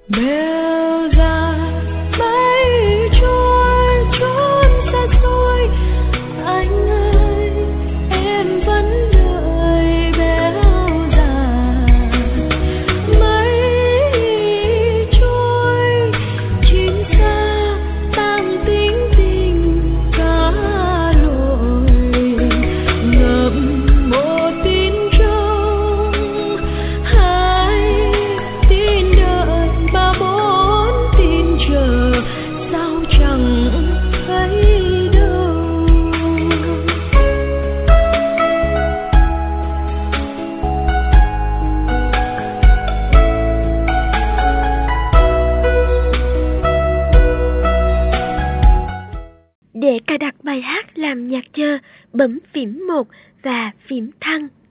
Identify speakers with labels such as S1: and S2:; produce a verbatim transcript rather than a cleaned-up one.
S1: bèo dài mây trôi trốn xa xôi, anh ơi em vẫn đợi bèo dài. Mây trôi chim sa tang tính tình cá lội, ngậm một tin trong hai tin đợi ba bốn tin chờ, sao chẳng thấy đâu.
S2: Để cài đặt bài hát làm nhạc chờ, bấm phím một và phím thăng.